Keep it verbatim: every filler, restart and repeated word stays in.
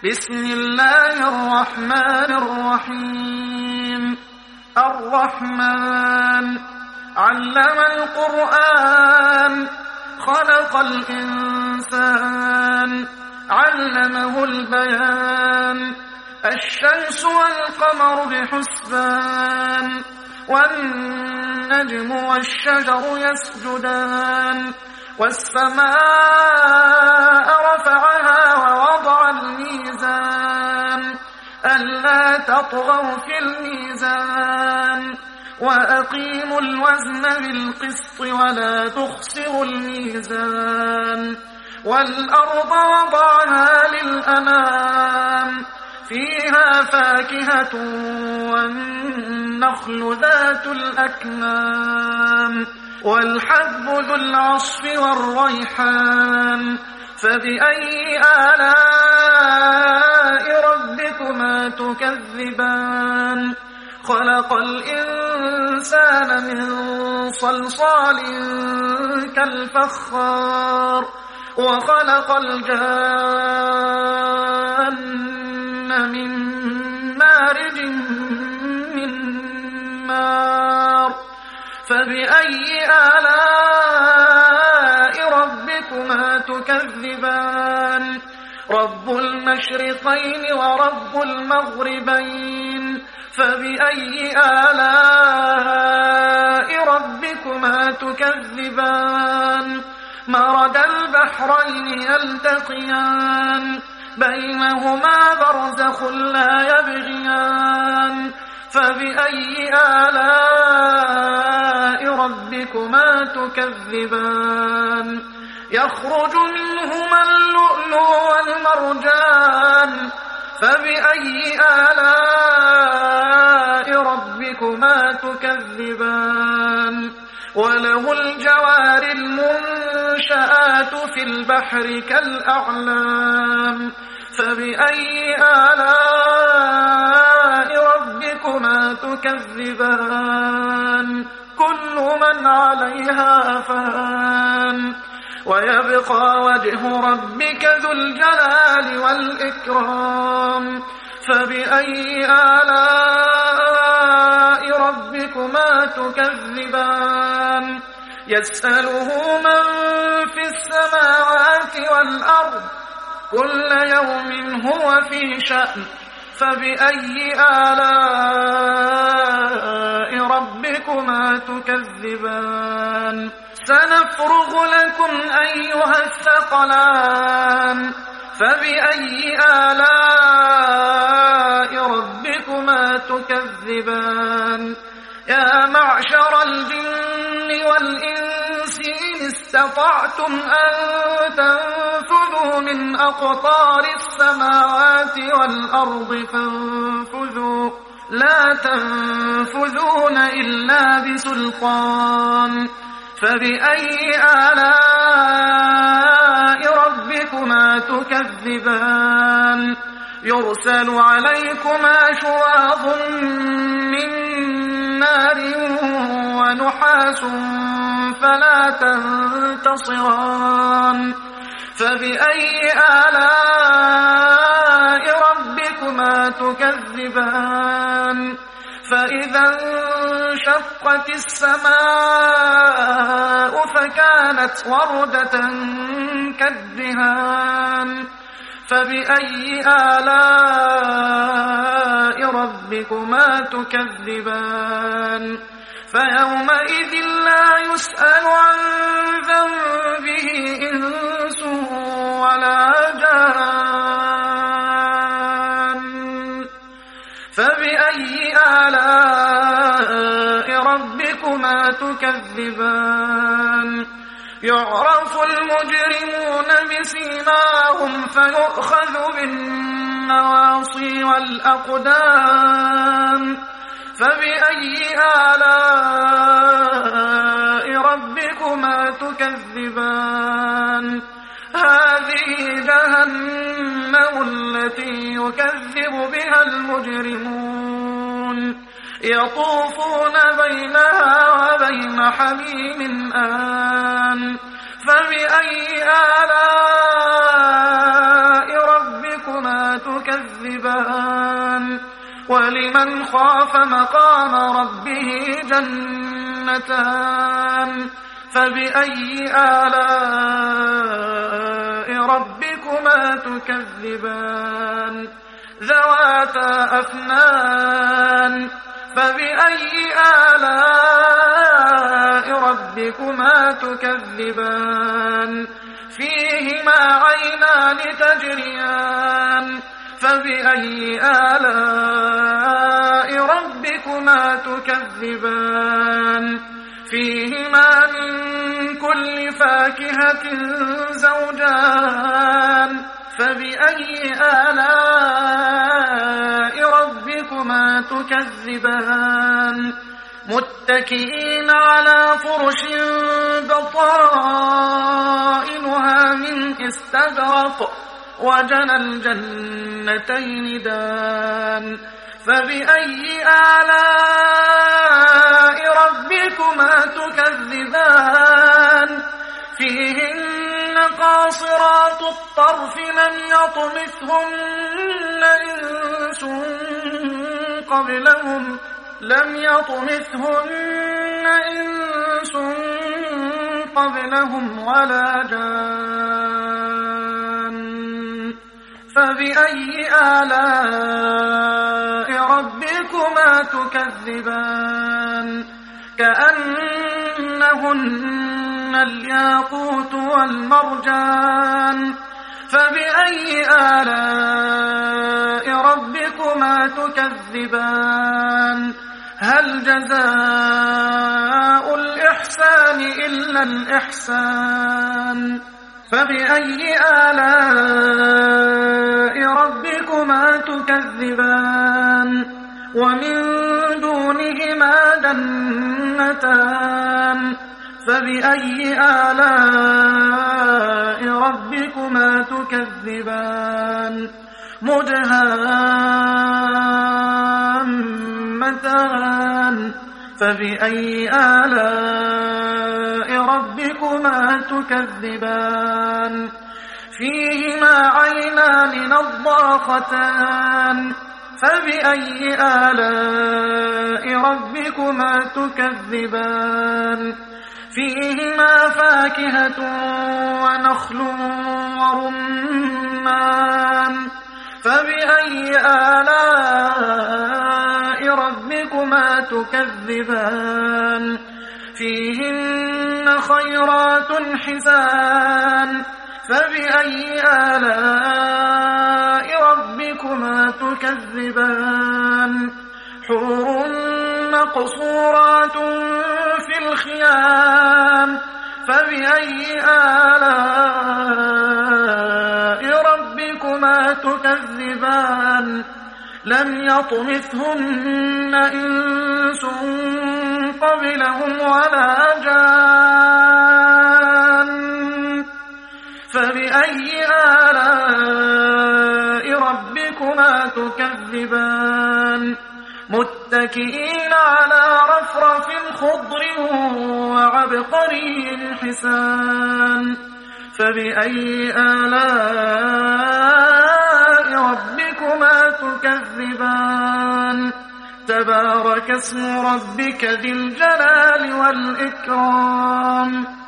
بسم الله الرحمن الرحيم الرحمن علم القرآن خلق الإنسان علمه البيان الشمس والقمر بحسبان والنجم والشجر يسجدان والسماء رفعها ووضع الميزان ألا تطغوا في الميزان وأقيموا الوزن بالقسط ولا تخسروا الميزان والأرض وضعها للأنام فيها فاكهة والنخل ذات الأكمام والحب ذو العصف والريحان فبأي آلاء ربكما تكذبان خلق الإنسان من صلصال كالفخار وخلق الجان من مارج من نار فبأي آلاء ربكما تكذبان رب المشرقين ورب المغربين فبأي آلاء ربكما تكذبان مرج البحرين يلتقيان بينهما برزخ لا يبغيان فبأي آلاء ربكما تكذبان يخرج منهما اللؤلؤ والمرجان فبأي آلاء ربكما تكذبان وله الجوار المنشآت في البحر كالأعلام فبأي آلاء ربكما تكذبان كل من عليها فان ويبقى وجه ربك ذو الجلال والإكرام فبأي آلاء ربكما تكذبان يسأله من في السماوات والأرض كل يوم هو في شأن فبأي آلاء ربكما تكذبان سنفرغ لكم أيها الثقلان فبأي آلاء ربكما تكذبان يا معشر الجن والإنس إن استطعتم أن تنفذوا من أقطار السماوات والأرض فانفذوا لا تنفذون إلا بسلطان فبأي آلاء ربكما تكذبان يرسل عليكما شواظ من نار ونحاس فلا تنتصران فبأي آلاء ربكما تكذبان فإذا انشقت السماء فكانت وردة كالدهان فبأي آلاء ربكما تكذبان فيومئذ لا يسأل عن ذنبه إنس ولا جان فبأي آلاء ربكما تكذبان يعرف المجرمون بسيماهم فيؤخذ بالنواصي والأقدام فبأي آلاء ربكما تكذبان هذه جهنم التي يكذب بها المجرمون يطوفون بينها وبين حميم آن فبأي آلاء ربكما تكذبان ولمن خاف مقام ربه جنتان فبأي آلاء ربكما تكذبان ذواتا أفنان فبأي آلاء ربكما تكذبان فيهما عينان تجريان فبأي آلاء ربكما تكذبان فيهما من كل فاكهة زوجان فبأي آلاء ربكما تكذبان متكئين على فرش بطائنها من استبرق وجنى الجنتين دان فبأي آلاء ربكما تكذبان فيهن قاصرات الطرف لم يطمثهن إنس قبلهم لم يطمثهن إنس قبلهم ولا جان فبأي آلاء ربكما تكذبان كأنهن الياقوت والمرجان فبأي آلاء ربكما تكذبان هل جزاء الإحسان إلا الإحسان فبأي آلاء ربكما تكذبان ومن دونهما جنتان فبأي آلاء ربكما تكذبان مدهامتان فبأي آلاء ربكما تكذبان فيهما عينان نضاختان فبأي آلاء ربكما تكذبان فيهما فاكهة ونخل ورمان فبأي آلاء ربكما تكذبان فيهن خيرات حسان فبأي آلاء ربكما تكذبان حور مقصورات في الخيام فبأي آلاء ربكما تكذبان لم يطمثهن إنس قبلهم ولا جان فبأي آلاء ربكما تكذبان متكئين على رفرف خضر وعبقري حسان فبأي آلاء ربكما تكذبان تبارك اسم ربك ذي الجلال والإكرام